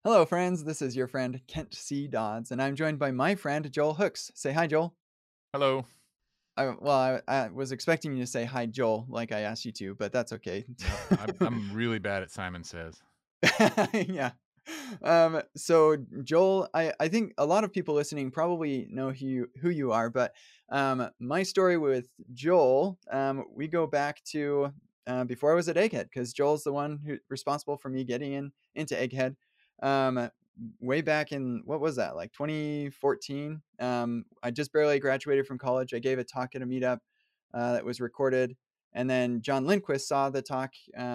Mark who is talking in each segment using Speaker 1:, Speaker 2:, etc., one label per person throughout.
Speaker 1: Hello, friends. This is your friend Kent C. Dodds, and I'm joined by my friend Joel Hooks. Say hi, Joel.
Speaker 2: Hello.
Speaker 1: I was expecting you to say hi, Joel, like I asked you to, but that's okay.
Speaker 2: No, I'm really bad at Simon Says.
Speaker 1: Yeah. So Joel, I think a lot of people listening probably know who you are, but my story with Joel, we go back to before I was at Egghead, because Joel's the one who responsible for me getting into Egghead. Um, Way back in what was that, like 2014? I just barely graduated from college. I gave a talk at a meetup that was recorded, and then John Lindquist saw the talk.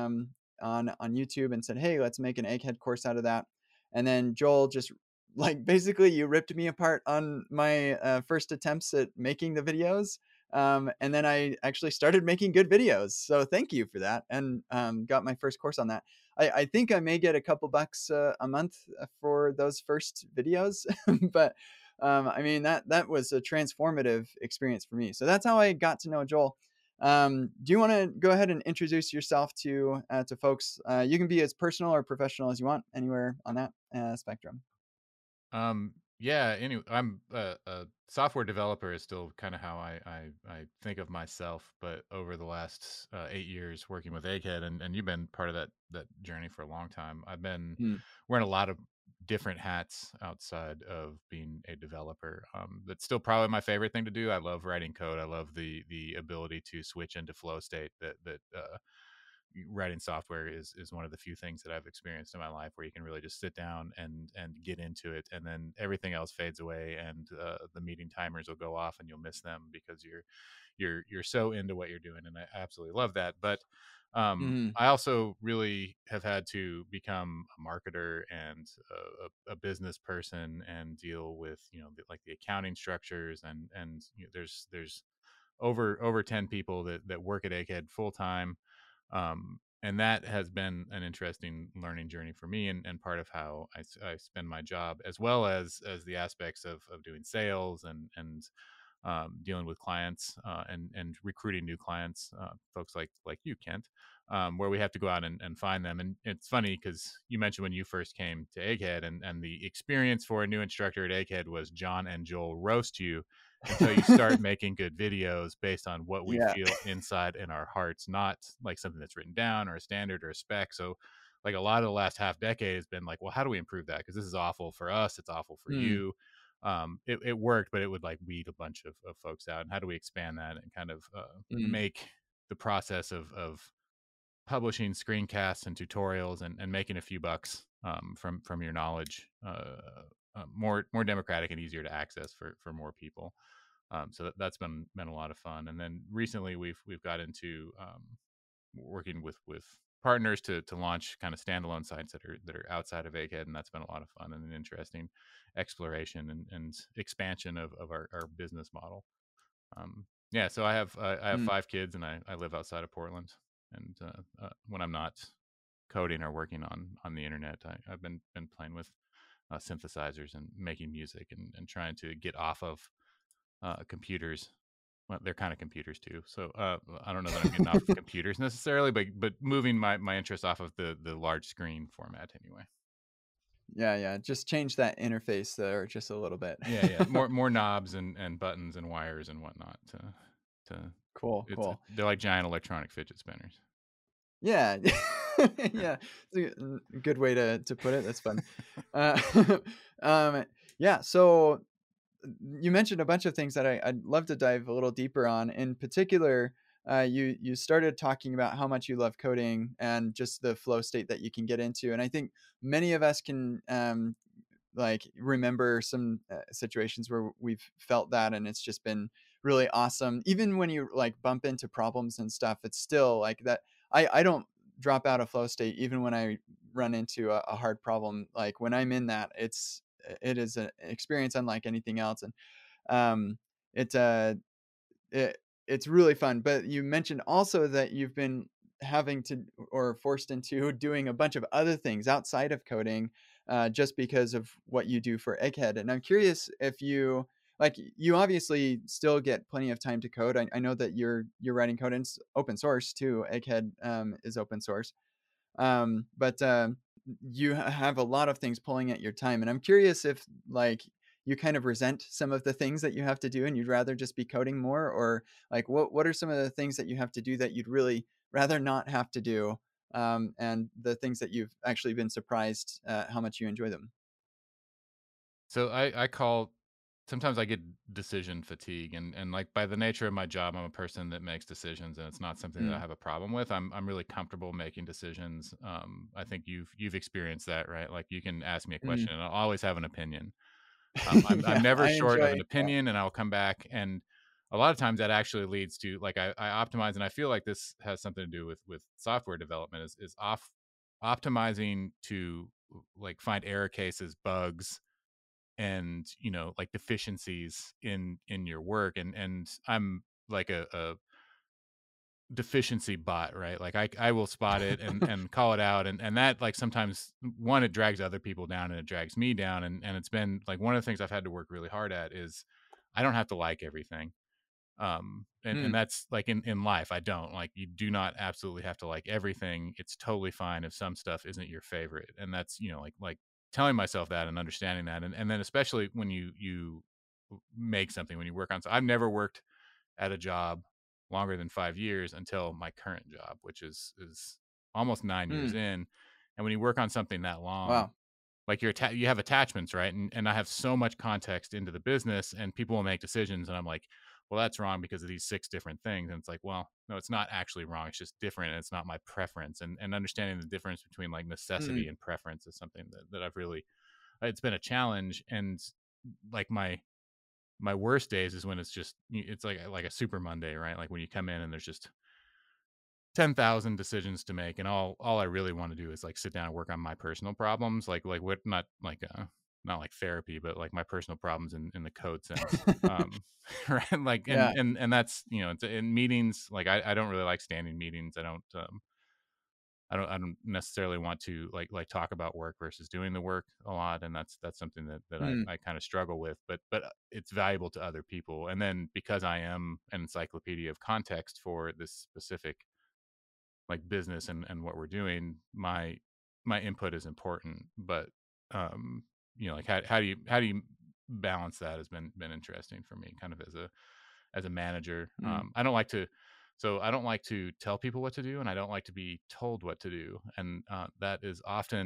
Speaker 1: On YouTube and said, "Hey, let's make an egghead course out of that." And then Joel just like basically you ripped me apart on my first attempts at making the videos. And then I actually started making good videos. So thank you for that, and got my first course on that. I think I may get a couple bucks a month for those first videos, but I mean that was a transformative experience for me. So that's how I got to know Joel. Do you want to go ahead and introduce yourself to folks? You can be as personal or professional as you want, anywhere on that spectrum.
Speaker 2: Yeah. Anyway, I'm a software developer is still kind of how I think of myself. But over the last 8 years working with Egghead, and you've been part of that journey for a long time. I've been
Speaker 1: Mm,
Speaker 2: wearing a lot of different hats outside of being a developer. That's still probably my favorite thing to do. I love writing code. I love the ability to switch into flow state that writing software is one of the few things that I've experienced in my life where you can really just sit down and get into it, and then everything else fades away, and the meeting timers will go off, and you'll miss them because you're so into what you're doing, and I absolutely love that. But
Speaker 1: mhm,
Speaker 2: I also really have had to become a marketer and a business person and deal with like the accounting structures, and there's over 10 people that work at Egghead full time, and that has been an interesting learning journey for me, and part of how I spend my job, as well as the aspects of doing sales and dealing with clients, and recruiting new clients, folks like you, Kent, where we have to go out and find them. And it's funny because you mentioned when you first came to Egghead, and the experience for a new instructor at Egghead was John and Joel roast you until you start making good videos based on what we
Speaker 1: yeah.
Speaker 2: feel inside in our hearts, not like something that's written down or a standard or a spec. So like a lot of the last half decade has been like, well, how do we improve that? Because this is awful for us, it's awful for
Speaker 1: Mm,
Speaker 2: you. It worked, but it would like weed a bunch of folks out. And how do we expand that and kind of
Speaker 1: mm,
Speaker 2: make the process of publishing screencasts and tutorials and making a few bucks from your knowledge more democratic and easier to access for more people. So that's been a lot of fun. And then recently we've got into working with partners to launch kind of standalone sites that are outside of Egghead, and that's been a lot of fun and an interesting exploration and expansion of our business model. Yeah, so I have
Speaker 1: mm.
Speaker 2: 5 kids, and I live outside of Portland. And when I'm not coding or working on the internet, I've been playing with synthesizers and making music, and trying to get off of computers. Well, they're kind of computers too. So I don't know that I'm getting off of computers necessarily, but moving my interest off of the large screen format anyway.
Speaker 1: Yeah, yeah. Just change that interface there just a little bit.
Speaker 2: Yeah. More knobs and buttons and wires and whatnot to
Speaker 1: Cool, cool.
Speaker 2: they're like giant electronic fidget spinners.
Speaker 1: Yeah.
Speaker 2: Yeah.
Speaker 1: Yeah. It's a good way to put it. That's fun. Uh, yeah. So you mentioned a bunch of things that I'd love to dive a little deeper on. In particular, you started talking about how much you love coding and just the flow state that you can get into. And I think many of us can like remember some situations where we've felt that, and it's just been really awesome. Even when you like bump into problems and stuff, it's still like that. I don't drop out of flow state even when I run into a hard problem. Like when I'm in that, it is an experience unlike anything else. And um, it, uh, it it's really fun. But you mentioned also that you've been having to or forced into doing a bunch of other things outside of coding, just because of what you do for Egghead. And I'm curious if you like you obviously still get plenty of time to code. I know that you're writing code and it's open source too. Egghead is open source. But you have a lot of things pulling at your time, and I'm curious if, like, you kind of resent some of the things that you have to do and you'd rather just be coding more, or, like, what are some of the things that you have to do that you'd really rather not have to do, and the things that you've actually been surprised at how much you enjoy them?
Speaker 2: So I call sometimes I get decision fatigue, and like by the nature of my job, I'm a person that makes decisions, and it's not something that I
Speaker 1: Mm,
Speaker 2: have a problem with. I'm really comfortable making decisions. I think you've experienced that, right? Like you can ask me a
Speaker 1: mm.
Speaker 2: question, and I'll always have an opinion. I'm
Speaker 1: Yeah,
Speaker 2: never
Speaker 1: I
Speaker 2: short of
Speaker 1: enjoy
Speaker 2: an
Speaker 1: yeah.
Speaker 2: opinion, and I'll come back. And a lot of times that actually leads to like I optimize, and I feel like this has something to do with software development is off optimizing to like find error cases, bugs, and like deficiencies in your work. And I'm like a deficiency bot, right? Like I will spot it and call it out, and that like sometimes one, it drags other people down and it drags me down. And it's been like one of the things I've had to work really hard at is I don't have to like everything. And
Speaker 1: Mm,
Speaker 2: that's like in life, I don't like, you do not absolutely have to like everything. It's totally fine if some stuff isn't your favorite. And that's like telling myself that and understanding that. And then especially when you make something, when you work on, so I've never worked at a job longer than 5 years until my current job, which is almost 9 years
Speaker 1: mm.
Speaker 2: in. And when you work on something that long,
Speaker 1: Wow.
Speaker 2: like you have attachments, right? And I have so much context into the business, and people will make decisions, and I'm like, well, that's wrong because of these six different things. And it's like, well, no, it's not actually wrong. It's just different. And it's not my preference. And understanding the difference between like necessity
Speaker 1: Mm,
Speaker 2: and preference is something that I've really, it's been a challenge. And like my worst days is when it's like a super Monday, right? Like when you come in and there's just 10,000 decisions to make, and all I really want to do is like sit down and work on my personal problems, like what, not like therapy, but like my personal problems in the code sense. Right, like
Speaker 1: yeah.
Speaker 2: and that's, it's in meetings. Like I don't really like standing meetings. I don't necessarily want to like talk about work versus doing the work a lot, and that's something that
Speaker 1: Mm,
Speaker 2: I kind of struggle with. But it's valuable to other people, and then because I am an encyclopedia of context for this specific like business and what we're doing, my input is important. But um like how do you balance that has been interesting for me, kind of as a manager.
Speaker 1: mm,
Speaker 2: I don't like to tell people what to do, and I don't like to be told what to do, and that is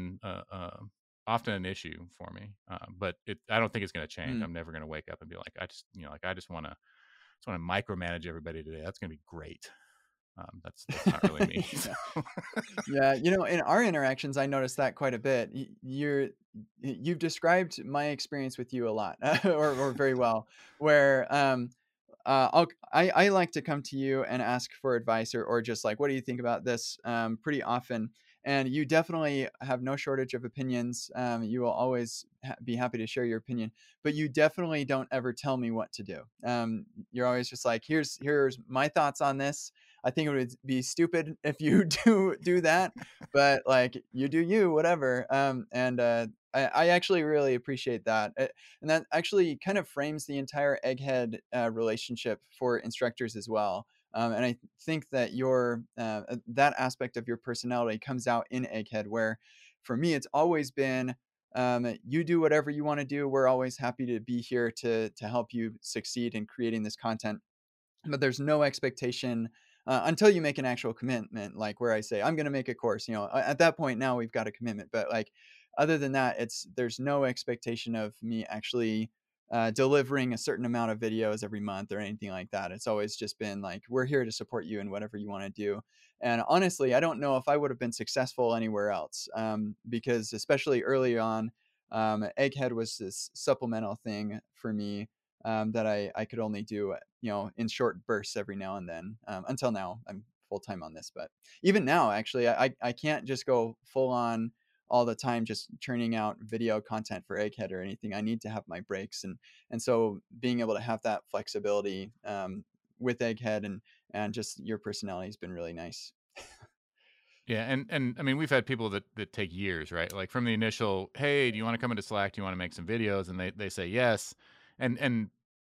Speaker 2: often an issue for me. But I don't think it's going to change.
Speaker 1: mm.
Speaker 2: I'm never going to wake up and be like, I just want to micromanage everybody today. That's going to be great. That's not really me.
Speaker 1: Yeah.
Speaker 2: So.
Speaker 1: Yeah, in our interactions, I noticed that quite a bit. You've described my experience with you a lot, or very well, where I like to come to you and ask for advice, or just like, what do you think about this, pretty often. And you definitely have no shortage of opinions. You will always be happy to share your opinion, but you definitely don't ever tell me what to do. You're always just like, here's my thoughts on this. I think it would be stupid if you do that, but like, you do you, whatever. And I actually really appreciate that. And that actually kind of frames the entire egghead relationship for instructors as well. And I think that that aspect of your personality comes out in egghead, where for me it's always been, you do whatever you want to do. We're always happy to be here to help you succeed in creating this content, but there's no expectation until you make an actual commitment, like where I say I'm going to make a course. At that point now we've got a commitment, but like, other than that, there's no expectation of me actually delivering a certain amount of videos every month or anything like that. It's always just been like, we're here to support you in whatever you want to do. And honestly, I don't know if I would have been successful anywhere else, because especially early on, egghead was this supplemental thing for me, that I could only do, in short bursts every now and then. Until now, I'm full time on this, but even now, actually, I can't just go full on all the time, just churning out video content for Egghead or anything. I need to have my breaks, and so being able to have that flexibility, with Egghead and just your personality has been really nice.
Speaker 2: Yeah, and I mean, we've had people that take years, right? Like from the initial, hey, do you want to come into Slack? Do you want to make some videos? And they say yes, and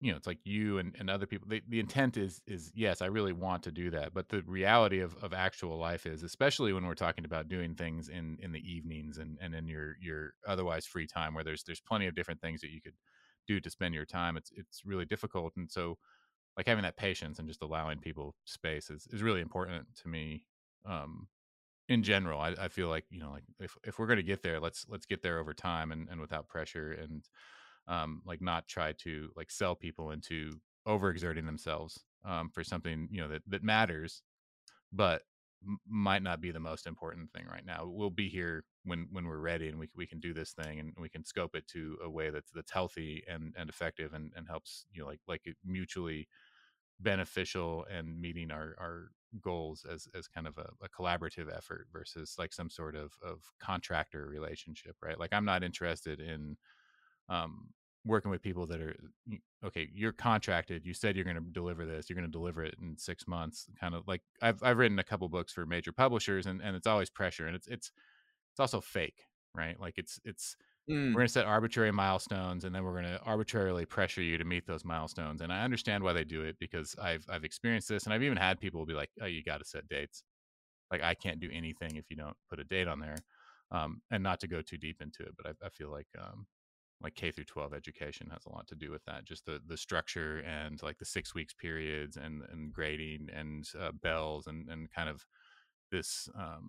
Speaker 2: it's like you and other people. The intent is yes, I really want to do that, but the reality of actual life is, especially when we're talking about doing things in the evenings and in your otherwise free time, where there's plenty of different things that you could do to spend your time. It's really difficult, and so like having that patience and just allowing people space is really important to me. Um, in general, I feel like, like if we're going to get there, let's get there over time and without pressure, and like not try to like sell people into overexerting themselves for something, that matters, but might not be the most important thing right now. We'll be here when we're ready, and we can do this thing, and we can scope it to a way that's healthy and effective, and helps, like it mutually beneficial, and meeting our goals as kind of a collaborative effort versus like some sort of contractor relationship, right? Like I'm not interested in um, working with people that are okay. You're contracted. You said you're going to deliver this. You're going to deliver it in 6 months. Kind of like I've written a couple books for major publishers, and it's always pressure, and it's also fake, right? Like it's we're
Speaker 1: Mm,
Speaker 2: going to set arbitrary milestones, and then we're going to arbitrarily pressure you to meet those milestones. And I understand why they do it, because I've experienced this, and I've even had people be like, "Oh, you got to set dates. Like I can't do anything if you don't put a date on there." And not to go too deep into it, but I feel like K through 12 education has a lot to do with that. Just the structure, and like the 6 weeks periods, and grading, and bells, and kind of this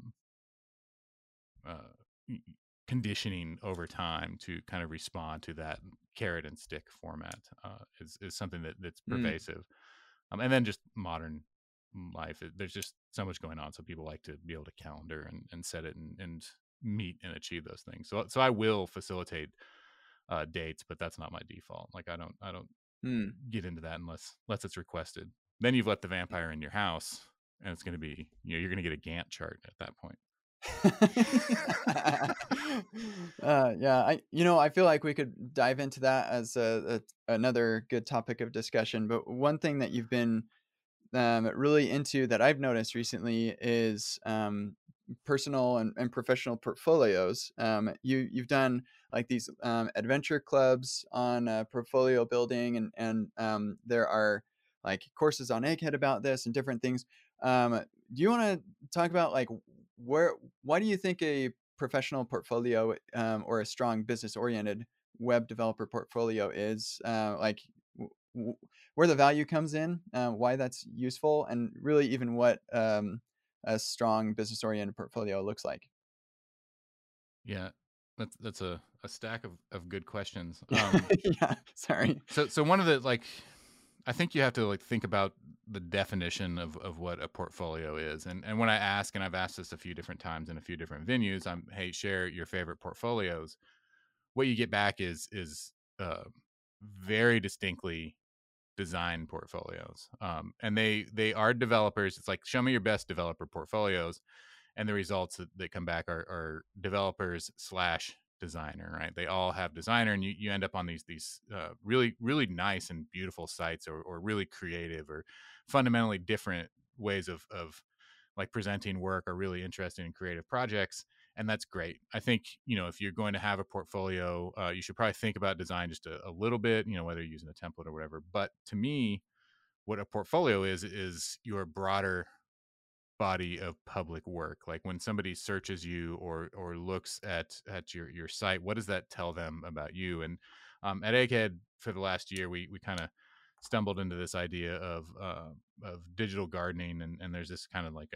Speaker 2: uh, conditioning over time to kind of respond to that carrot and stick format is something that's
Speaker 1: mm,
Speaker 2: pervasive. And then just modern life, there's just so much going on. So people like to be able to calendar and set it, and meet and achieve those things. So I will facilitate dates, but that's not my default. Like I don't
Speaker 1: mm.
Speaker 2: get into that unless it's requested. Then you've let the vampire in your house, and it's going to be, you're going to get a Gantt chart at that point.
Speaker 1: Yeah, I feel like we could dive into that as another good topic of discussion. But one thing that you've been really into that I've noticed recently is personal and professional portfolios. You've done like these adventure clubs on portfolio building, and there are like courses on Egghead about this and different things. Do you want to talk about like where why do you think a professional portfolio or a strong business oriented web developer portfolio is where the value comes in, why that's useful, and really even what a strong business oriented portfolio looks like.
Speaker 2: Yeah, that's a stack of good questions.
Speaker 1: Yeah, sorry.
Speaker 2: So one of the like, I think you have to like think about the definition of what a portfolio is, and when I ask, and I've asked this a few different times in a few different venues, hey, share your favorite portfolios. What you get back is very distinctly design portfolios, and they are developers. It's like, show me your best developer portfolios, and the results that come back are developers slash designer, right? They all have designer, and you end up on these really really nice and beautiful sites, or really creative or fundamentally different ways of like presenting work, or really interesting and creative projects. And that's great. I think, if you're going to have a portfolio, you should probably think about design just a little bit, whether you're using a template or whatever. But to me, what a portfolio is your broader body of public work. Like when somebody searches you, or looks at your site, what does that tell them about you? And at Egghead, for the last year, we kind of stumbled into this idea of digital gardening, and there's this kind of like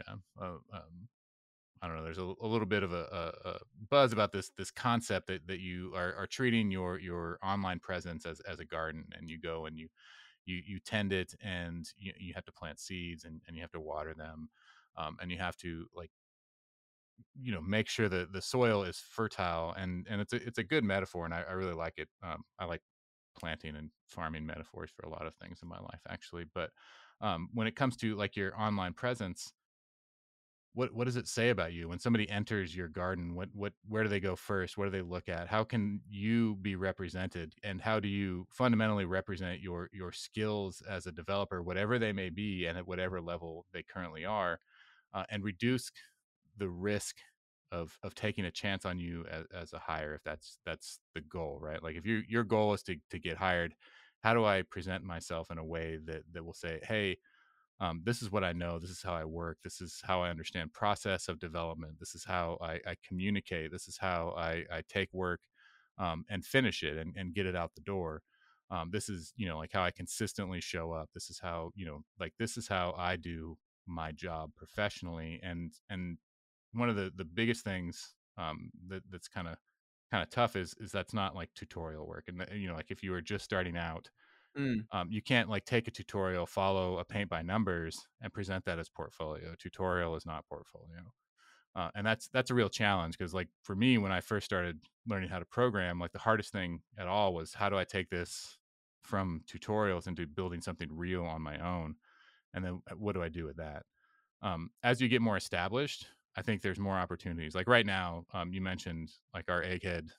Speaker 2: I don't know. There's a little bit of a buzz about this concept that you are treating your online presence as a garden, and you go and you tend it, and you have to plant seeds, and you have to water them, and you have to like, make sure that the soil is fertile, and it's a good metaphor, and I really like it. I like planting and farming metaphors for a lot of things in my life, actually. But when it comes to like your online presence, what does it say about you when somebody enters your garden? Where do they go first? What do they look at? How can you be represented, and how do you fundamentally represent your skills as a developer, whatever they may be, and at whatever level they currently are, and reduce the risk of taking a chance on you as a hire, if that's the goal, right? Like if your goal is to get hired, how do I present myself in a way that will say, hey, this is what I know. This is how I work. This is how I understand process of development. This is how I communicate. This is how I take work and finish it and get it out the door. This is, like how I consistently show up. This is how, like this is how I do my job professionally. And one of the biggest things that's kind of tough is that's not like tutorial work. And like if you were just starting out,
Speaker 1: Mm,
Speaker 2: you can't like take a tutorial, follow a paint by numbers, and present that as portfolio. Tutorial is not portfolio, and that's a real challenge because like for me, when I first started learning how to program, like the hardest thing at all was how do I take this from tutorials into building something real on my own, and then what do I do with that? As you get more established, I think there's more opportunities. Like right now, you mentioned like our Egghead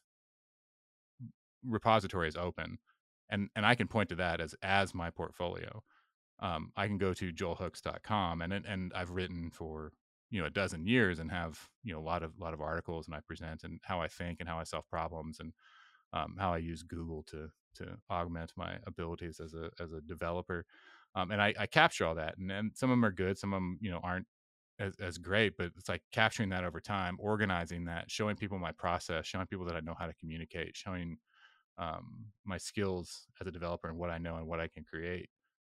Speaker 2: repository is open, and I can point to that as my portfolio. I can go to joelhooks.com and I've written for a dozen years and have a lot of articles, and I present and how I think and how I solve problems, and how I use Google to augment my abilities as a developer. And I capture all that, and some of them are good, some of them aren't as great, but it's like capturing that over time, organizing that, showing people my process, showing people that I know how to communicate, showing my skills as a developer and what I know and what I can create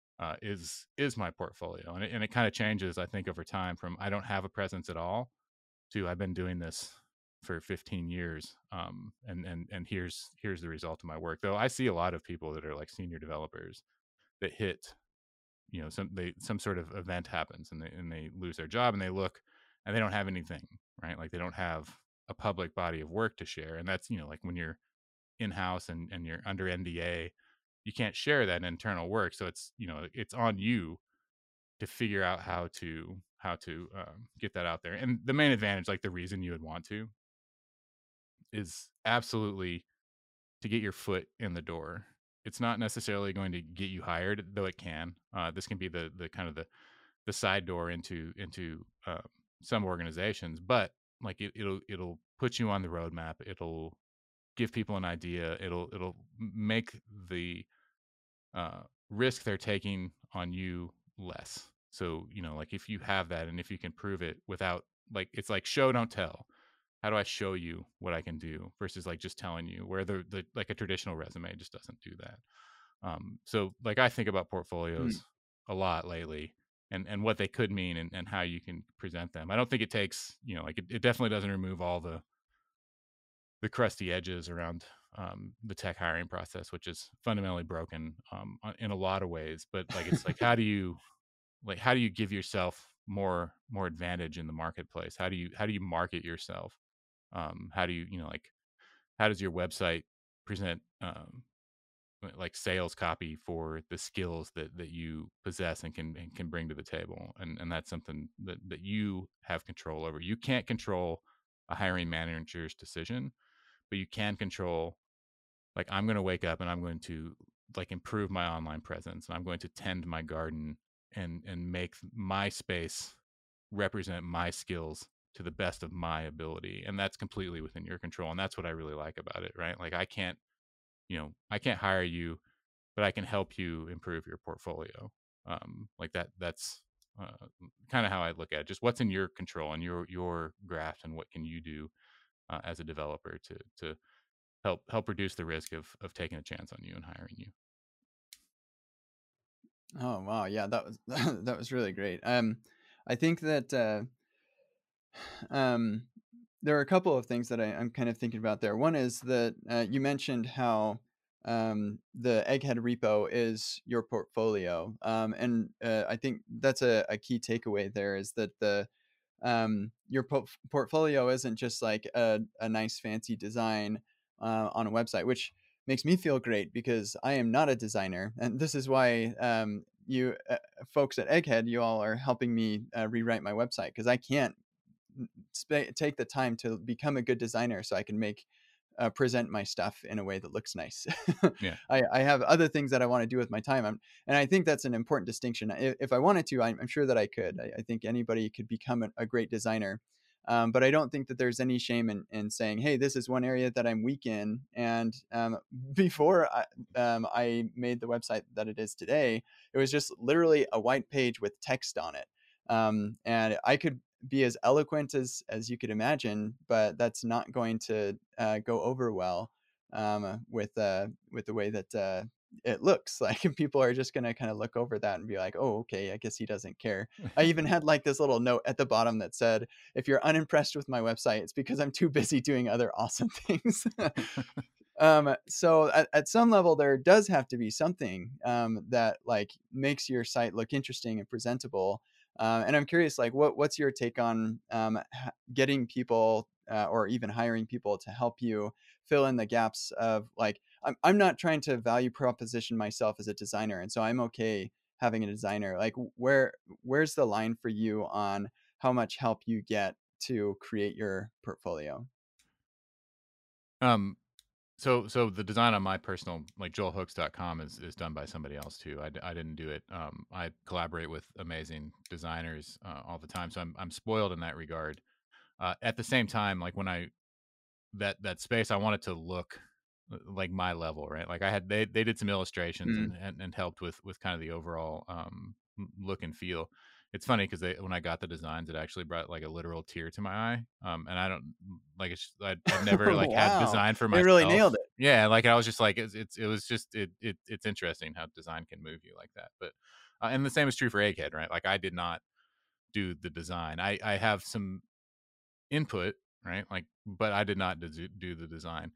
Speaker 2: is my portfolio, and it kind of changes, I think, over time from I don't have a presence at all to I've been doing this for 15 years, and here's the result of my work. Though I see a lot of people that are like senior developers that hit some sort of event happens and they lose their job and they look and they don't have anything, right? Like they don't have a public body of work to share, and that's like when you're in house and you're under NDA, you can't share that internal work. So it's on you to figure out how to get that out there. And the main advantage, like the reason you would want to, is absolutely to get your foot in the door. It's not necessarily going to get you hired, though it can. This can be the kind of the side door into some organizations, but like it'll put you on the roadmap. It'll give people an idea. It'll make the risk they're taking on you less. So, like if you have that and if you can prove it without like it's like show don't tell. How do I show you what I can do versus like just telling you where the like a traditional resume just doesn't do that. So like I think about
Speaker 1: mm.
Speaker 2: portfolios a lot lately and what they could mean and how you can present them. I don't think it takes, like it definitely doesn't remove all the crusty edges around the tech hiring process, which is fundamentally broken in a lot of ways. But like, it's like how do you give yourself more advantage in the marketplace? How do you market yourself? How do like how does your website present like sales copy for the skills that you possess and can bring to the table? And that's something that you have control over. You can't control a hiring manager's decision, but you can control like I'm going to wake up and I'm going to like improve my online presence and I'm going to tend my garden and make my space represent my skills to the best of my ability, and that's completely within your control, and that's what I really like about it, right? Like I can't hire you, but I can help you improve your portfolio. Like that's uh, kind of how I look at it. Just what's in your control and your grasp, and what can you do as a developer to help reduce the risk of taking a chance on you and hiring you.
Speaker 1: Oh wow, yeah, that was that was really great. I think that um, there are a couple of things that I'm kind of thinking about there. One is that you mentioned how the Egghead repo is your portfolio, and I think that's a key takeaway there is that the your portfolio isn't just like a nice fancy design on a website, which makes me feel great because I am not a designer, and this is why you folks at Egghead, you all are helping me rewrite my website because I can't take the time to become a good designer so I can make present my stuff in a way that looks nice.
Speaker 2: Yeah.
Speaker 1: I have other things that I want to do with my time. And I think that's an important distinction. If I wanted to, I'm sure that I could. I think anybody could become a great designer. But I don't think that there's any shame in saying, hey, this is one area that I'm weak in. And before I made the website that it is today, it was just literally a white page with text on it. And I could be as eloquent as you could imagine, but that's not going to go over well with the way that it looks. Like people are just going to kind of look over that and be like, oh, okay, I guess he doesn't care. I even had like this little note at the bottom that said, if you're unimpressed with my website, it's because I'm too busy doing other awesome things. So at some level, there does have to be something that like makes your site look interesting and presentable. And I'm curious, like, what's your take on getting people or even hiring people to help you fill in the gaps of like, I'm not trying to value proposition myself as a designer, and so I'm okay having a designer. Like, where's the line for you on how much help you get to create your portfolio?
Speaker 2: Um, so the design on my personal, like joelhooks.com, is done by somebody else too. I didn't do it. I collaborate with amazing designers all the time, so I'm spoiled in that regard. At the same time, like when I that space, I wanted to look like my level, right? Like I had they did some illustrations
Speaker 1: Mm.
Speaker 2: and helped with kind of the overall look and feel. It's funny because they when I got the designs, it actually brought like a literal tear to my eye. And I don't like I'd never like had
Speaker 1: Wow,
Speaker 2: design for
Speaker 1: they really nailed
Speaker 2: myself.
Speaker 1: it.
Speaker 2: Yeah, like I was just like it was just it's interesting how design can move you like that. But and the same is true for Egghead, right? Like I did not do the design. I have some input, right? Like, but I did not do the design.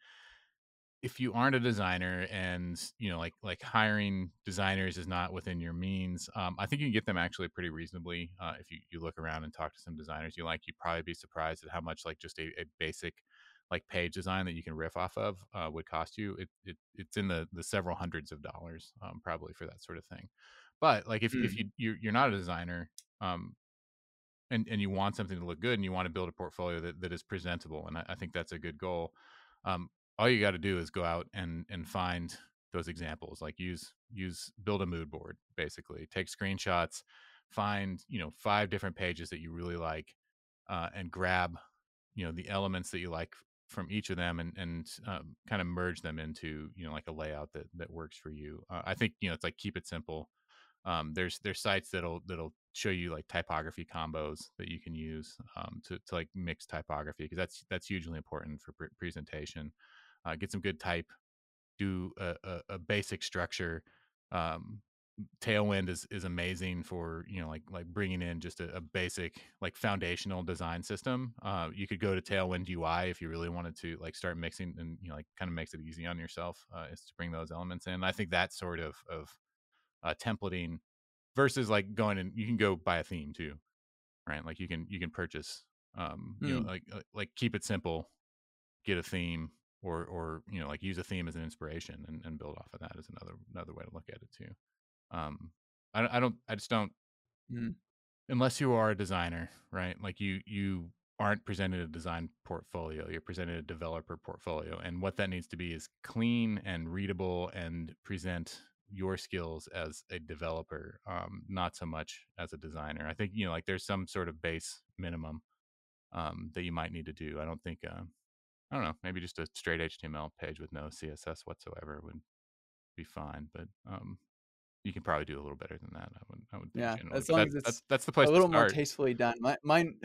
Speaker 2: If you aren't a designer and like hiring designers is not within your means, I think you can get them actually pretty reasonably. If you look around and talk to some designers you like, you'd probably be surprised at how much like just a basic like page design that you can riff off of would cost you. It's in the several hundreds of dollars, probably, for that sort of thing. But like if
Speaker 1: Mm,
Speaker 2: you're not a designer, um, and you want something to look good and you want to build a portfolio that is presentable, and I think that's a good goal. All you got to do is go out and find those examples, like build a mood board, basically take screenshots, find 5 different pages that you really like, and grab the elements that you like from each of them, and kind of merge them into like a layout that works for you. I think it's like keep it simple. There's sites that'll show you like typography combos that you can use, to like mix typography, because that's hugely important for presentation. Get some good type, do a basic structure. um, Tailwind is amazing for like bringing in just a basic like foundational design system. You could go to Tailwind UI if you really wanted to like start mixing, and like kind of makes it easy on yourself, is to bring those elements in. I think that sort of templating, versus like going, and you can go buy a theme too, right? Like you can purchase,
Speaker 1: mm,
Speaker 2: like keep it simple, get a theme, or like use a theme as an inspiration, and build off of that is another way to look at it too. um I just don't,
Speaker 1: mm,
Speaker 2: unless you are a designer, right? Like you aren't presented a design portfolio, you're presented a developer portfolio, and what that needs to be is clean and readable and present your skills as a developer, not so much as a designer. I think like there's some sort of base minimum that you might need to do. I don't think I don't know, maybe just a straight HTML page with no CSS whatsoever would be fine, but you can probably do a little better than that, I would think,
Speaker 1: yeah,
Speaker 2: generally.
Speaker 1: as
Speaker 2: But
Speaker 1: long
Speaker 2: that
Speaker 1: as
Speaker 2: that
Speaker 1: it's
Speaker 2: that's the
Speaker 1: a
Speaker 2: place to
Speaker 1: little more
Speaker 2: start.
Speaker 1: tastefully done. Mine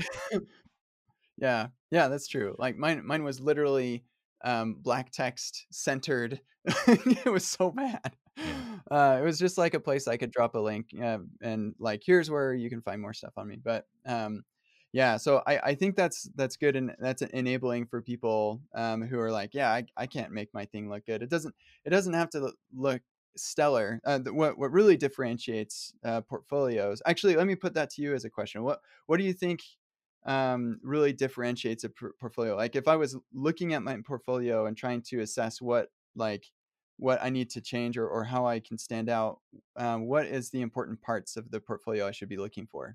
Speaker 1: Yeah, yeah, that's true. Like mine was literally black text centered. It was so bad.
Speaker 2: Yeah.
Speaker 1: It was just like a place I could drop a link and like here's where you can find more stuff on me. But yeah, so I think that's good, and that's enabling for people who are like, yeah, I can't make my thing look good. It doesn't have to look stellar. What really differentiates portfolios? Actually, let me put that to you as a question. What do you think really differentiates a portfolio? Like if I was looking at my portfolio and trying to assess what I need to change or how I can stand out, what is the important parts of the portfolio I should be looking for?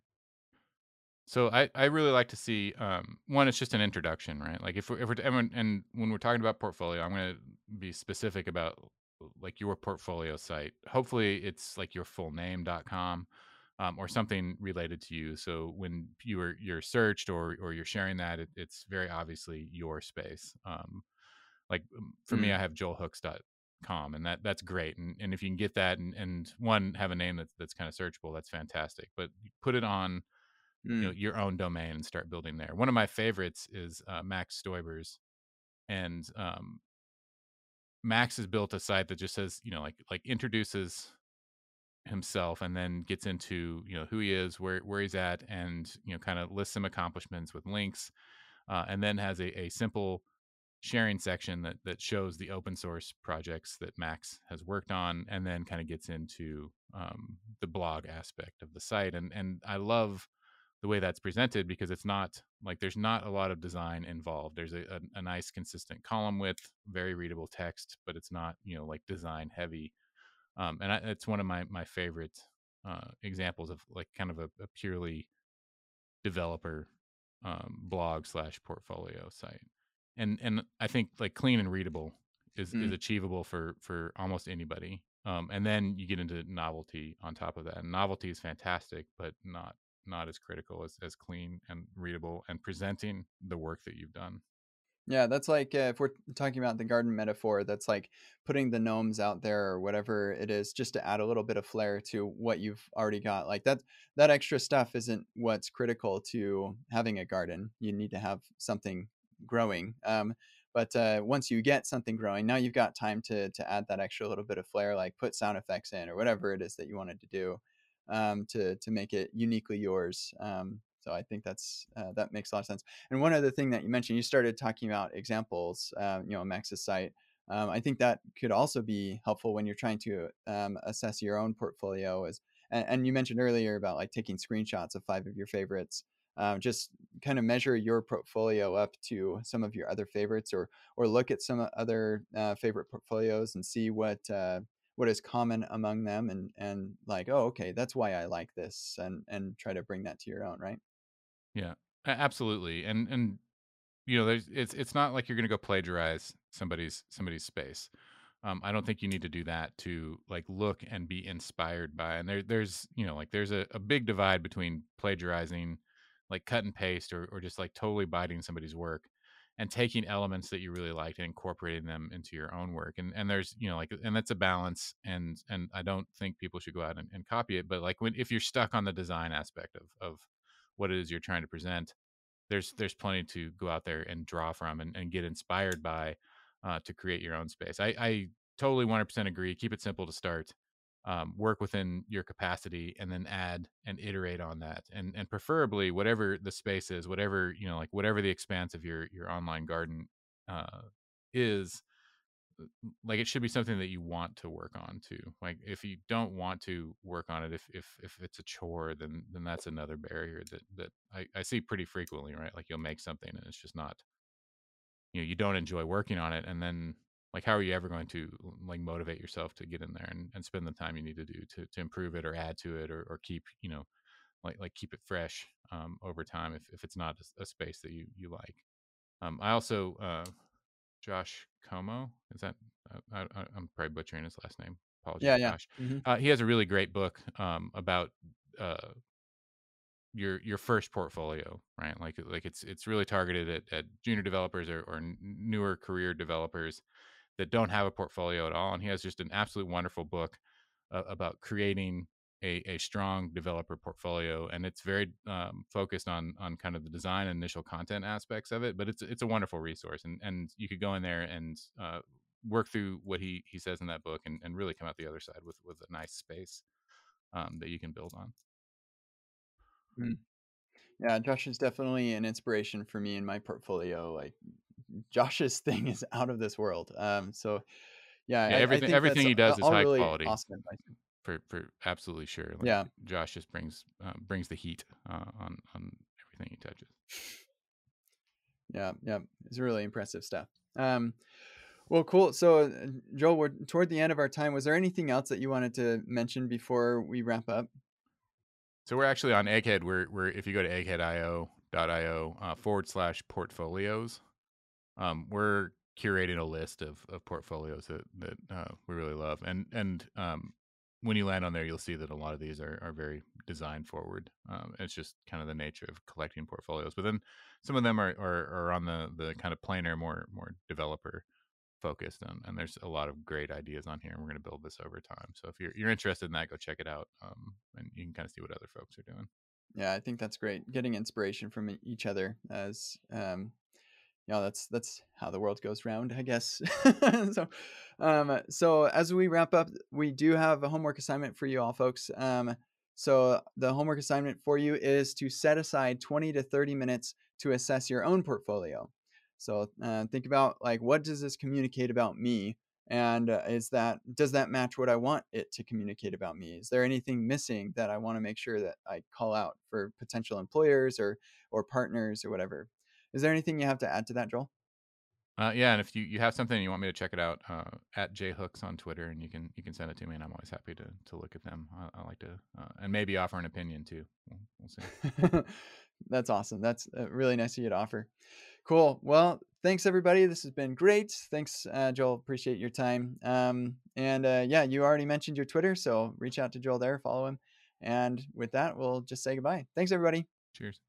Speaker 2: So I really like to see, one, it's just an introduction, right? Like if we're and when we're talking about portfolio, I'm going to be specific about like your portfolio site. Hopefully it's like your full name.com. or something related to you. So when you're searched or you're sharing that, it's very obviously your space. For me,
Speaker 1: Mm,
Speaker 2: I have joelhooks.com, and that's great. And if you can get that and one, have a name that's kind of searchable, that's fantastic. But put it on
Speaker 1: mm,
Speaker 2: your own domain and start building there. One of my favorites is Max Stoiber's, and Max has built a site that just says, like introduces himself and then gets into who he is, where he's at, and kind of lists some accomplishments with links, and then has a simple sharing section that shows the open source projects that Max has worked on, and then kind of gets into the blog aspect of the site. And I love the way that's presented, because it's not like there's not a lot of design involved. There's a nice consistent column width, very readable text, but it's not like design heavy. It's one of my favorite examples of like kind of a purely developer blog slash portfolio site. And I think like clean and readable is
Speaker 1: mm.
Speaker 2: achievable for almost anybody. And then you get into novelty on top of that. And novelty is fantastic, but not as critical as clean and readable and presenting the work that you've done.
Speaker 1: Yeah, that's like if we're talking about the garden metaphor, that's like putting the gnomes out there or whatever it is, just to add a little bit of flair to what you've already got. Like that extra stuff isn't what's critical to having a garden. You need to have something growing. But once you get something growing, now you've got time to add that extra little bit of flair, like put sound effects in or whatever it is that you wanted to do, to make it uniquely yours. So I think that makes a lot of sense. And one other thing that you mentioned, you started talking about examples, Max's site. I think that could also be helpful when you're trying to assess your own portfolio. And you mentioned earlier about like taking screenshots of 5 of your favorites. Just kind of measure your portfolio up to some of your other favorites, or look at some other favorite portfolios and see what is common among them, and like, oh, okay, that's why I like this, and try to bring that to your own, right?
Speaker 2: Yeah, absolutely. And there's it's not like you're going to go plagiarize somebody's space. I don't think you need to do that to like look and be inspired by. And there's like there's a big divide between plagiarizing, like cut and paste, or just like totally biting somebody's work and taking elements that you really liked and incorporating them into your own work. And there's like, and that's a balance. And I don't think people should go out and copy it. But like if you're stuck on the design aspect of what it is you're trying to present, there's plenty to go out there and draw from and get inspired by, to create your own space. I totally 100% agree. Keep it simple to start. Work within your capacity, and then add and iterate on that. And preferably whatever the space is, whatever like whatever the expanse of your online garden uh, is, like it should be something that you want to work on too. Like if you don't want to work on it, if it's a chore, then that's another barrier that I see pretty frequently, right? Like you'll make something and it's just not, you don't enjoy working on it, and then like how are you ever going to like motivate yourself to get in there and spend the time you need to do to improve it or add to it, or keep like keep it fresh over time, if it's not a space that you like. I also Josh Como. Is that? I'm probably butchering his last name. Apologies,
Speaker 1: Yeah, yeah.
Speaker 2: Josh.
Speaker 1: Hmm.
Speaker 2: He has a really great book about uh, your first portfolio, right? Like it's really targeted at junior developers or newer career developers that don't have a portfolio at all. And he has just an absolute wonderful book about creating a strong developer portfolio, and it's very focused on kind of the design and initial content aspects of it. But it's a wonderful resource, and you could go in there and work through what he says in that book, and really come out the other side with a nice space that you can build on.
Speaker 1: Mm. Yeah, Josh is definitely an inspiration for me in my portfolio. Like Josh's thing is out of this world. So yeah,
Speaker 2: Yeah,
Speaker 1: I think
Speaker 2: everything
Speaker 1: that's
Speaker 2: he does is
Speaker 1: all
Speaker 2: high
Speaker 1: really
Speaker 2: quality,
Speaker 1: awesome advice.
Speaker 2: for absolutely sure. Like
Speaker 1: Yeah.
Speaker 2: Josh just brings the heat on everything he touches.
Speaker 1: Yeah, yeah, it's really impressive stuff. Well, cool. So, Joel, we're toward the end of our time. Was there anything else that you wanted to mention before we wrap up?
Speaker 2: So we're actually on Egghead. We're if you go to eggheadio.io /portfolios, we're curating a list of portfolios that we really love, and when you land on there, you'll see that a lot of these are very design forward. It's just kind of the nature of collecting portfolios. But then some of them are on the kind of plainer, more developer focused, and there's a lot of great ideas on here. And we're going to build this over time. So if you're interested in that, go check it out, and you can kind of see what other folks are doing.
Speaker 1: Yeah, I think that's great. Getting inspiration from each other as that's how the world goes round, I guess. so, so as we wrap up, we do have a homework assignment for you all, folks. So the homework assignment for you is to set aside 20 to 30 minutes to assess your own portfolio. So think about like, what does this communicate about me? And does that match what I want it to communicate about me? Is there anything missing that I want to make sure that I call out for potential employers or partners or whatever? Is there anything you have to add to that, Joel?
Speaker 2: Yeah, and if you have something and you want me to check it out, at jhooks on Twitter, and you can send it to me, and I'm always happy to look at them. I like to and maybe offer an opinion too. We'll see.
Speaker 1: That's awesome. That's really nice of you to offer. Cool. Well, thanks everybody. This has been great. Thanks, Joel. Appreciate your time. And yeah, you already mentioned your Twitter, so reach out to Joel there, follow him. And with that, we'll just say goodbye. Thanks, everybody.
Speaker 2: Cheers.